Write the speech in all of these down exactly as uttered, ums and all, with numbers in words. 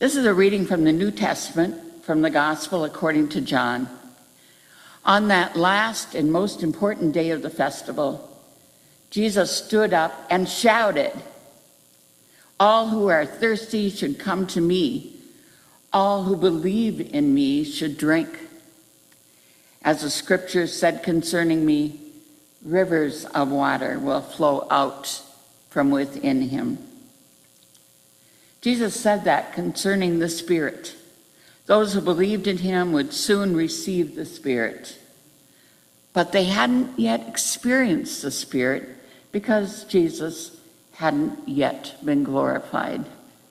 This is a reading from the New Testament, from the Gospel according to John. On that last and most important day of the festival, Jesus stood up and shouted, "All who are thirsty should come to me. All who believe in me should drink. As the scriptures said concerning me, rivers of water will flow out from within him." Jesus said that concerning the Spirit. Those who believed in him would soon receive the Spirit. But they hadn't yet experienced the Spirit because Jesus hadn't yet been glorified.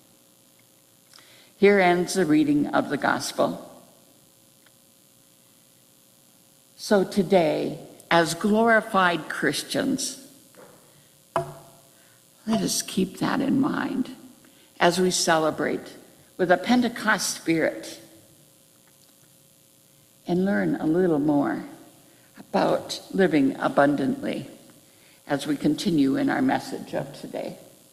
Here ends the reading of the Gospel. So today, as glorified Christians, let us keep that in mind as we celebrate with a Pentecost spirit and learn a little more about living abundantly as we continue in our message of today.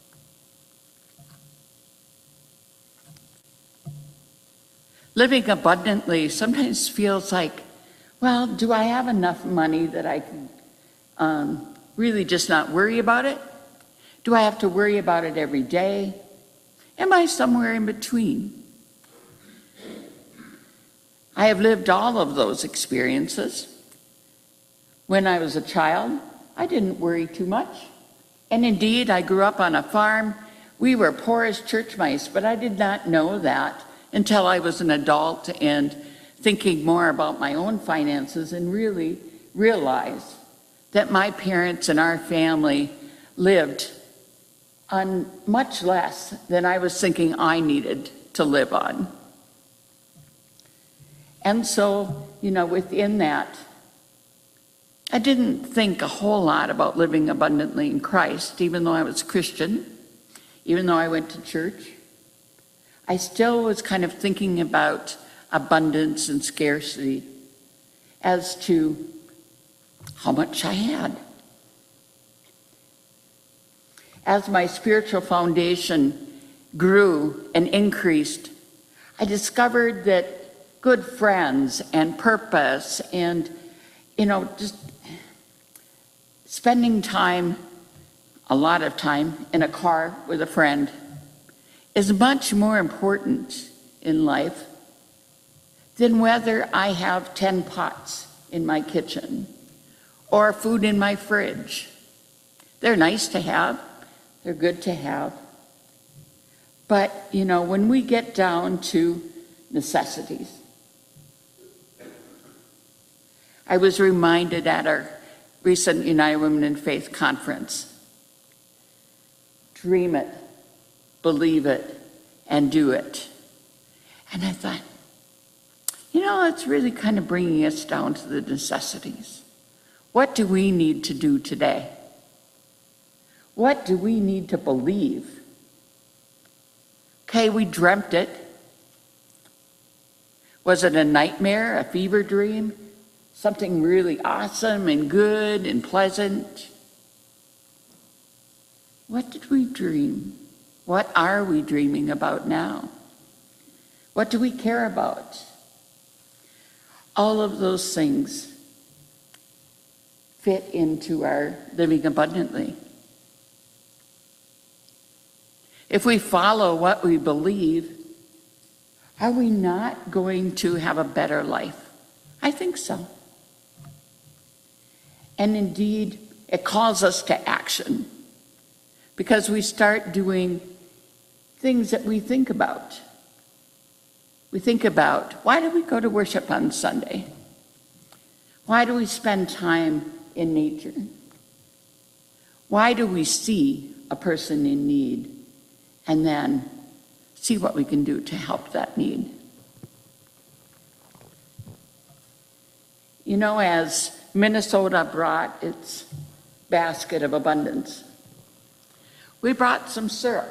Living abundantly sometimes feels like, well, do I have enough money that I can um, really just not worry about it? Do I have to worry about it every day? Am I somewhere in between? I have lived all of those experiences. When I was a child, I didn't worry too much. And indeed, I grew up on a farm. We were poor as church mice, but I did not know that until I was an adult and thinking more about my own finances and really realized that my parents and our family lived on much less than I was thinking I needed to live on. And so, you know, within that, I didn't think a whole lot about living abundantly in Christ, even though I was Christian, even though I went to church. I still was kind of thinking about abundance and scarcity as to how much I had. As my spiritual foundation grew and increased, I discovered that good friends and purpose and, you know, just spending time, a lot of time, in a car with a friend is much more important in life than whether I have ten pots in my kitchen or food in my fridge. They're nice to have. They're good to have. But, you know, when we get down to necessities, I was reminded at our recent United Women in Faith conference, dream it, believe it, and do it. And I thought, you know, it's really kind of bringing us down to the necessities. What do we need to do today? What do we need to believe? Okay, we dreamt it. Was it a nightmare, a fever dream? Something really awesome and good and pleasant? What did we dream? What are we dreaming about now? What do we care about? All of those things fit into our living abundantly. If we follow what we believe, are we not going to have a better life? I think so. And indeed, it calls us to action because we start doing things that we think about. We think about, why do we go to worship on Sunday? Why do we spend time in nature? Why do we see a person in need and then see what we can do to help that need? You know, as Minnesota brought its basket of abundance, we brought some syrup.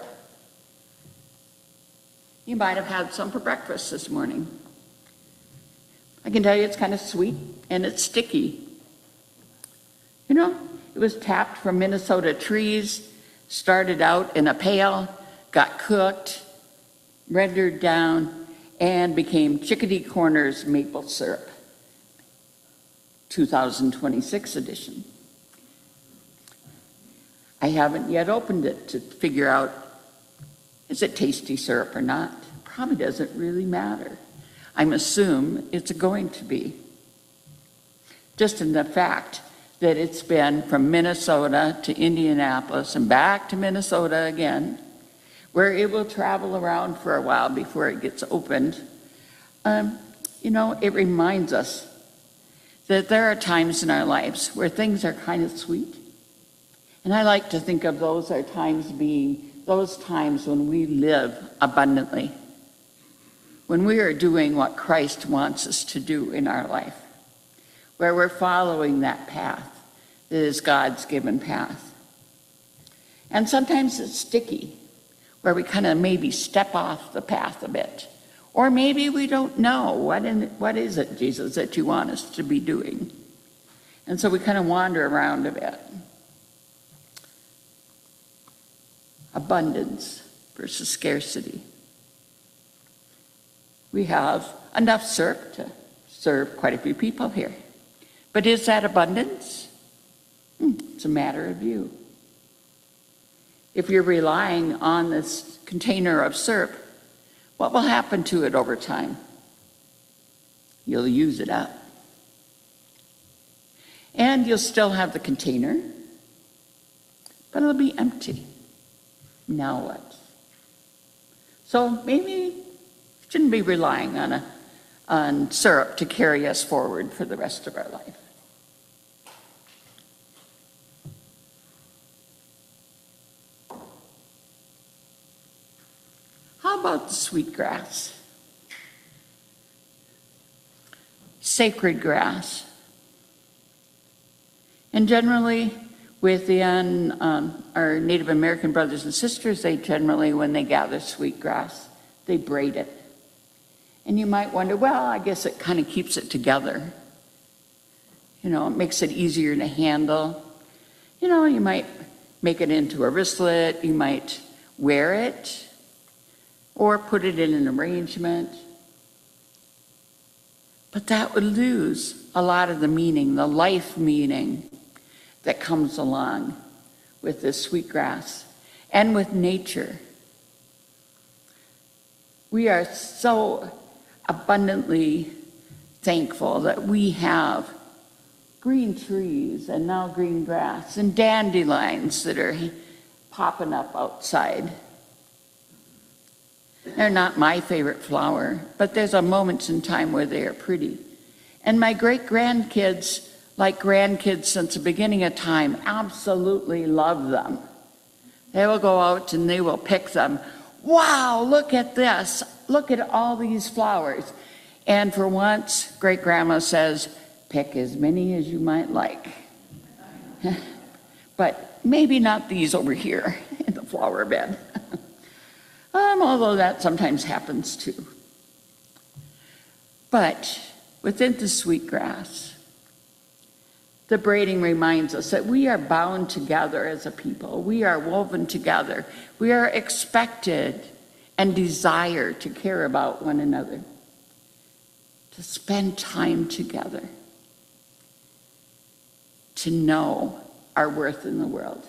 You might have had some for breakfast this morning. I can tell you it's kind of sweet and it's sticky. You know, it was tapped from Minnesota trees, started out in a pail, got cooked, rendered down, and became Chickadee Corners Maple Syrup, two thousand twenty-six edition. I haven't yet opened it to figure out, is it tasty syrup or not? Probably doesn't really matter. I'm assume it's going to be. Just in the fact that it's been from Minnesota to Indianapolis and back to Minnesota again, where it will travel around for a while before it gets opened. Um, you know, it reminds us that there are times in our lives where things are kind of sweet. And I like to think of those are times being those times when we live abundantly, when we are doing what Christ wants us to do in our life, where we're following that path that is God's given path. And sometimes it's sticky, where we kind of maybe step off the path a bit. Or maybe we don't know, what, in, what is it, Jesus, that you want us to be doing? And so we kind of wander around a bit. Abundance versus scarcity. We have enough syrup to serve quite a few people here. But is that abundance? Hmm, it's a matter of view. If you're relying on this container of syrup, what will happen to it over time? You'll use it up. And you'll still have the container, but it'll be empty. Now what? So maybe we shouldn't be relying on, a, on syrup to carry us forward for the rest of our life. How about the sweetgrass? Sacred grass. And generally, within um, our Native American brothers and sisters, they generally, when they gather sweetgrass, they braid it. And you might wonder, well, I guess it kind of keeps it together. You know, it makes it easier to handle. You know, you might make it into a wristlet, you might wear it, or put it in an arrangement. But that would lose a lot of the meaning, the life meaning that comes along with this sweetgrass and with nature. We are so abundantly thankful that we have green trees and now green grass and dandelions that are popping up outside. They're not my favorite flower, but there's a moment in time where they are pretty. And my great-grandkids, like grandkids since the beginning of time, absolutely love them. They will go out and they will pick them. Wow, look at this. Look at all these flowers. And for once, great-grandma says, pick as many as you might like. But maybe not these over here in the flower bed. Um, although that sometimes happens too. But within the sweetgrass, the braiding reminds us that we are bound together as a people. We are woven together. We are expected and desire to care about one another, to spend time together, to know our worth in the world,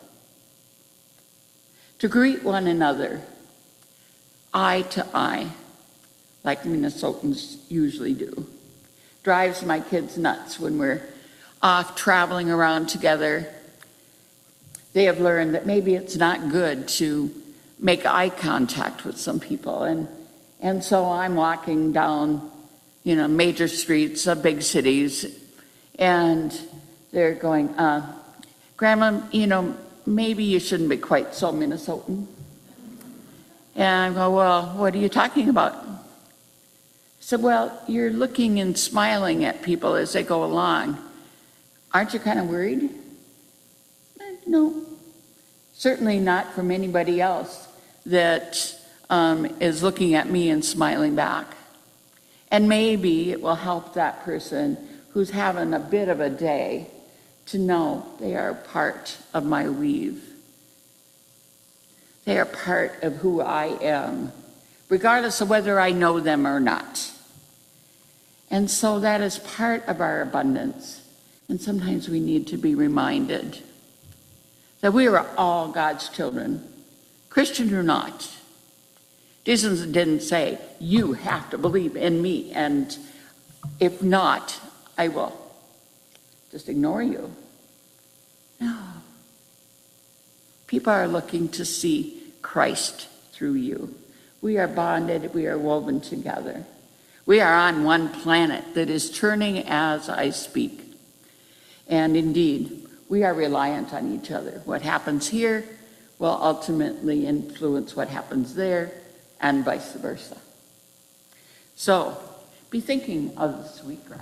to greet one another eye to eye, like Minnesotans usually do. Drives my kids nuts when we're off traveling around together. They have learned that maybe it's not good to make eye contact with some people. And, and so I'm walking down, you know, major streets of big cities, and they're going, uh, Grandma, you know, maybe you shouldn't be quite so Minnesotan. And I go, well, what are you talking about? I said, well, you're looking and smiling at people as they go along. Aren't you kind of worried? Eh, no. Certainly not from anybody else that um, is looking at me and smiling back. And maybe it will help that person who's having a bit of a day to know they are part of my weave. They are part of who I am regardless of whether I know them or not. And so that is part of our abundance. And sometimes we need to be reminded that we are all God's children, Christian or not. Jesus didn't say, you have to believe in me, and if not, I will just ignore you. No. People are looking to see Christ through you. We are bonded, we are woven together. We are on one planet that is turning as I speak. And indeed, we are reliant on each other. What happens here will ultimately influence what happens there, and vice versa. So, be thinking of the sweetgrass.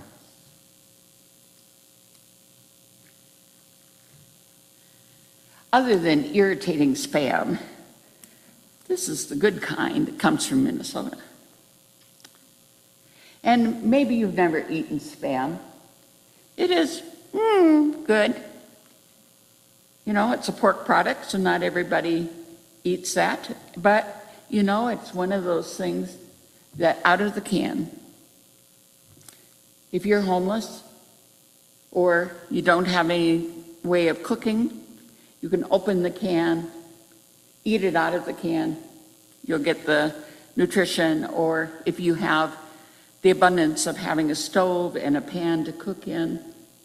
Other than irritating spam, this is the good kind that comes from Minnesota. And maybe you've never eaten spam. It is mm, good. You know, it's a pork product, so not everybody eats that. But, you know, it's one of those things that out of the can, if you're homeless or you don't have any way of cooking, you can open the can, eat it out of the can. You'll get the nutrition, or if you have the abundance of having a stove and a pan to cook in,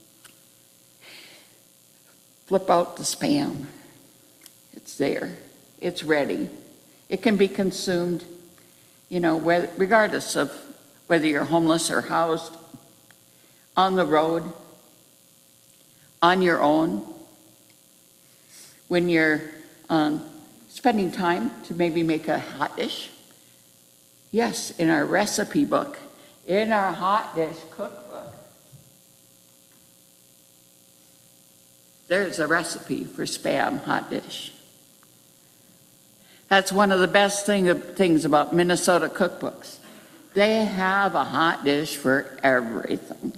flip out the spam. It's there. It's ready. It can be consumed, you know, regardless of whether you're homeless or housed, on the road, on your own, when you're um, spending time to maybe make a hot dish. Yes, in our recipe book, in our hot dish cookbook, there's a recipe for spam hot dish. That's one of the best thing, things about Minnesota cookbooks. They have a hot dish for everything.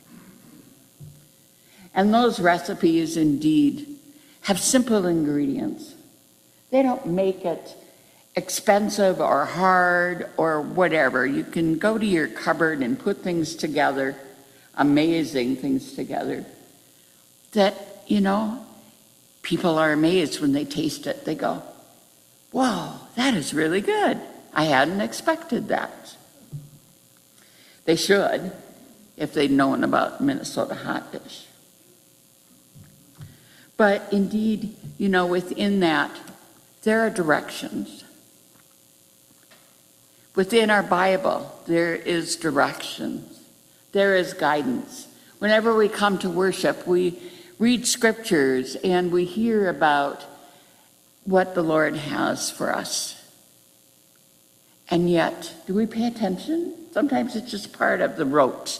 And those recipes indeed have simple ingredients. They don't make it expensive or hard or whatever. You can go to your cupboard and put things together, amazing things together, that, you know, people are amazed when they taste it. They go, wow, that is really good. I hadn't expected that. They should, if they'd known about Minnesota hot dish. But indeed, you know, within that, there are directions. Within our Bible, there is directions. There is guidance. Whenever we come to worship, we read scriptures and we hear about what the Lord has for us. And yet, do we pay attention? Sometimes it's just part of the rote.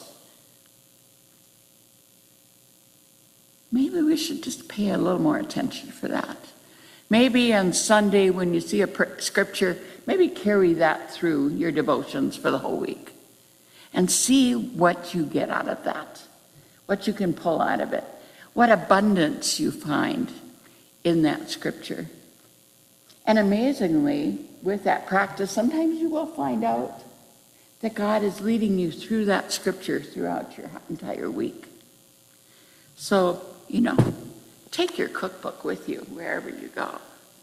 Maybe we should just pay a little more attention for that. Maybe on Sunday when you see a scripture, maybe carry that through your devotions for the whole week and see what you get out of that, what you can pull out of it, what abundance you find in that scripture. And amazingly, with that practice, sometimes you will find out that God is leading you through that scripture throughout your entire week. So, you know, take your cookbook with you wherever you go.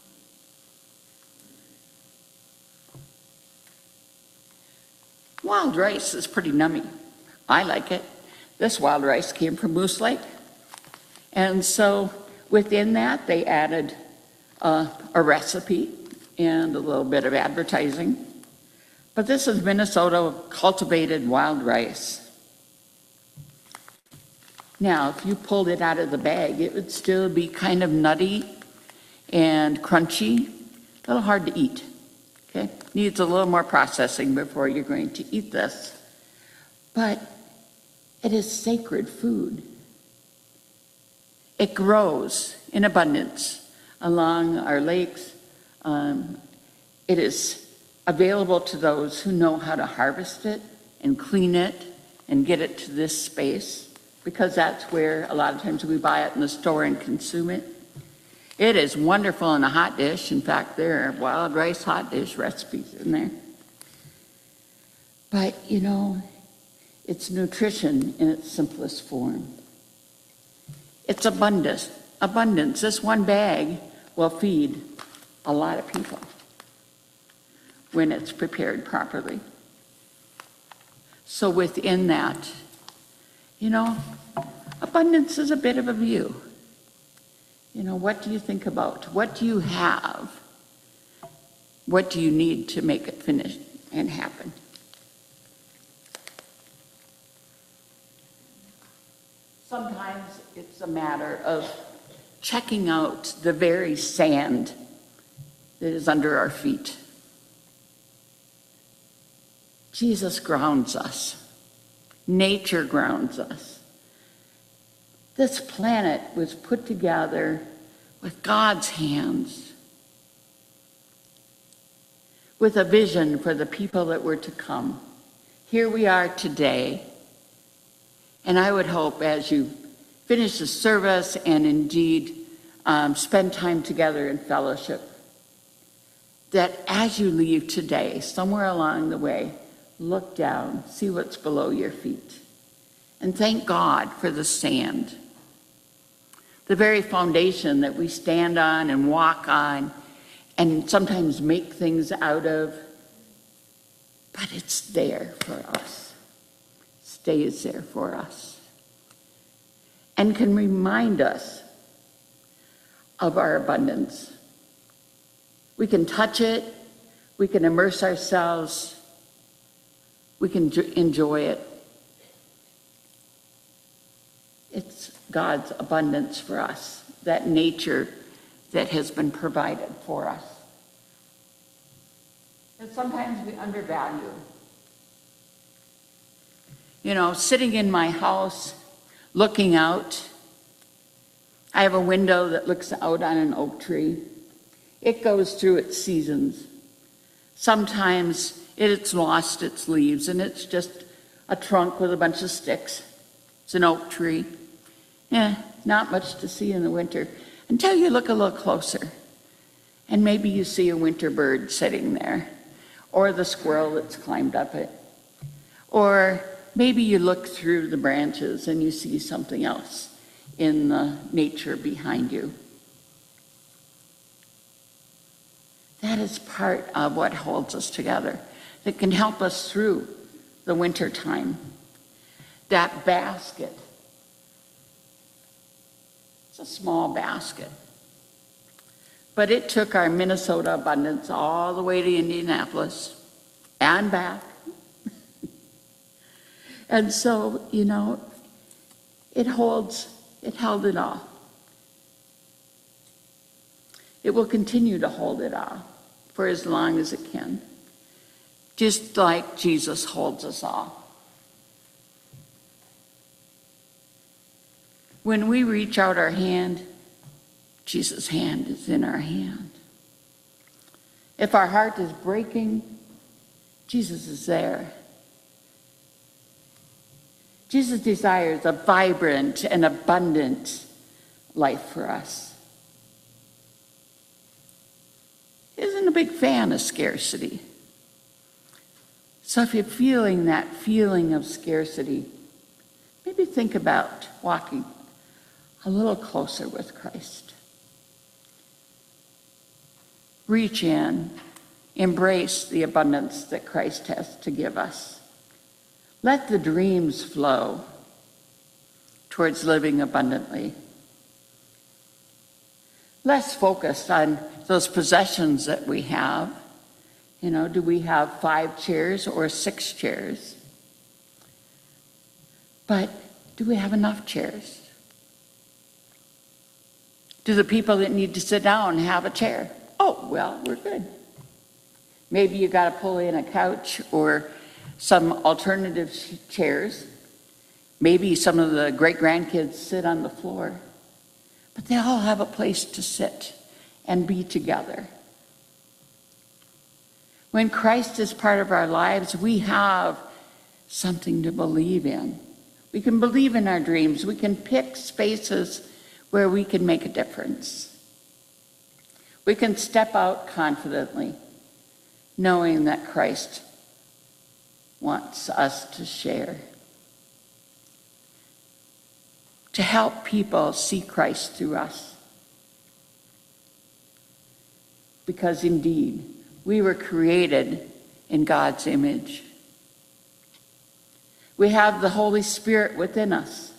Wild rice is pretty nummy. I like it. This wild rice came from Moose Lake. And so within that, they added uh, a recipe and a little bit of advertising. But this is Minnesota cultivated wild rice. Now, if you pulled it out of the bag, it would still be kind of nutty and crunchy, a little hard to eat, okay? Needs a little more processing before you're going to eat this. But it is sacred food. It grows in abundance along our lakes. Um, it is available to those who know how to harvest it and clean it and get it to this space, because that's where a lot of times we buy it in the store and consume it. It is wonderful in a hot dish. In fact, there are wild rice hot dish recipes in there. But, you know, it's nutrition in its simplest form. It's abundance. Abundance. This one bag will feed a lot of people when it's prepared properly. So within that, you know, abundance is a bit of a view. You know, what do you think about? What do you have? What do you need to make it finish and happen? Sometimes it's a matter of checking out the very sand that is under our feet. Jesus grounds us. Nature grounds us. This planet was put together with God's hands, with a vision for the people that were to come. Here we are today. And I would hope as you finish the service and indeed um, spend time together in fellowship, that as you leave today, somewhere along the way, look down, see what's below your feet, and thank God for the sand, the very foundation that we stand on and walk on and sometimes make things out of, but it's there for us. Stays there for us and can remind us of our abundance. We can touch it, we can immerse ourselves, we can enjoy it. It's God's abundance for us, that nature that has been provided for us. And sometimes we undervalue. You know, sitting in my house, looking out, I have a window that looks out on an oak tree. It goes through its seasons. Sometimes it's lost its leaves and it's just a trunk with a bunch of sticks. It's an oak tree. Yeah, not much to see in the winter until you look a little closer. And maybe you see a winter bird sitting there, or the squirrel that's climbed up it, or maybe you look through the branches and you see something else in the nature behind you. That is part of what holds us together, that can help us through the winter time. That basket, it's a small basket, but it took our Minnesota abundance all the way to Indianapolis and back. And so, you know, it holds, it held it all. It will continue to hold it all for as long as it can, just like Jesus holds us all. When we reach out our hand, Jesus' hand is in our hand. If our heart is breaking, Jesus is there. Jesus desires a vibrant and abundant life for us. He isn't a big fan of scarcity. So if you're feeling that feeling of scarcity, maybe think about walking a little closer with Christ. Reach in, embrace the abundance that Christ has to give us. Let the dreams flow towards living abundantly. Less focused on those possessions that we have. You know, do we have five chairs or six chairs? But do we have enough chairs? Do the people that need to sit down have a chair? Oh, well, we're good. Maybe you got to pull in a couch or some alternative chairs. Maybe some of the great-grandkids sit on the floor. But they all have a place to sit and be together. When Christ is part of our lives, we have something to believe in. We can believe in our dreams. We can pick spaces where we can make a difference. We can step out confidently, knowing that Christ wants us to share. To help people see Christ through us. Because indeed, we were created in God's image. We have the Holy Spirit within us.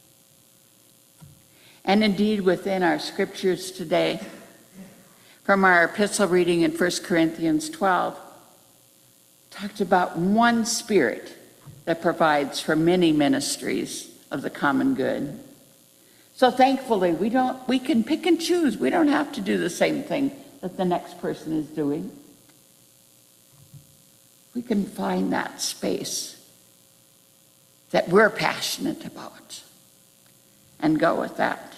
And indeed, within our scriptures today, from our epistle reading in First Corinthians twelve, talked about one Spirit that provides for many ministries of the common good. So thankfully, we don't we can pick and choose. We don't have to do the same thing that the next person is doing. We can find that space that we're passionate about and go with that.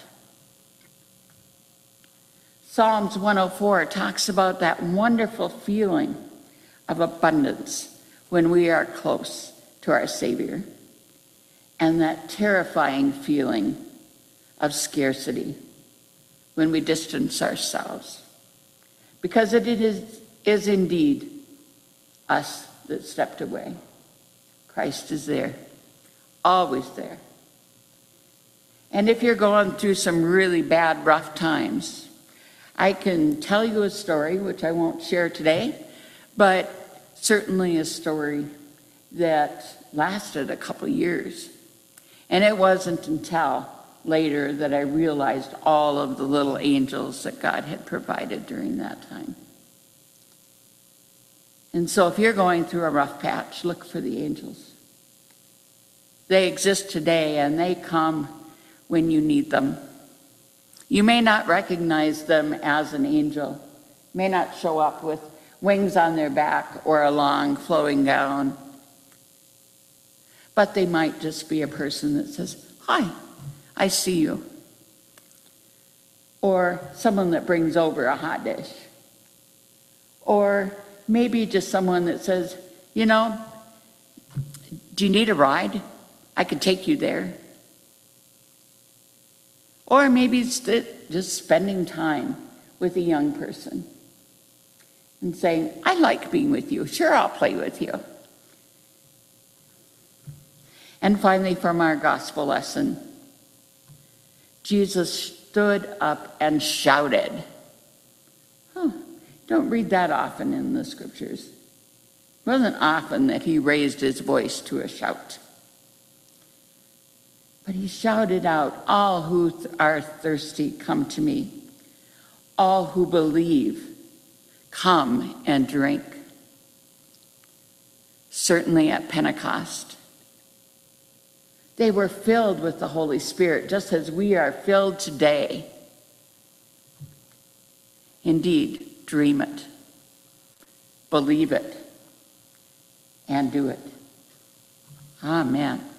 Psalms one oh four talks about that wonderful feeling of abundance when we are close to our Savior, and that terrifying feeling of scarcity when we distance ourselves. Because it is, is indeed us that stepped away. Christ is there, always there. And if you're going through some really bad, rough times, I can tell you a story, which I won't share today, but certainly a story that lasted a couple years. And it wasn't until later that I realized all of the little angels that God had provided during that time. And so if you're going through a rough patch, look for the angels. They exist today, and they come when you need them. You may not recognize them as an angel, may not show up with wings on their back or a long flowing gown, but they might just be a person that says, "Hi, I see you." Or someone that brings over a hot dish. Or maybe just someone that says, "You know, do you need a ride? I could take you there." Or maybe it's just spending time with a young person and saying, "I like being with you. Sure, I'll play with you." And finally, from our gospel lesson, Jesus stood up and shouted. Huh, don't read that often in the scriptures. It wasn't often that he raised his voice to a shout. But he shouted out, "All who are thirsty, come to me. All who believe, come and drink." Certainly at Pentecost, they were filled with the Holy Spirit, just as we are filled today. Indeed, dream it, believe it, and do it. Amen.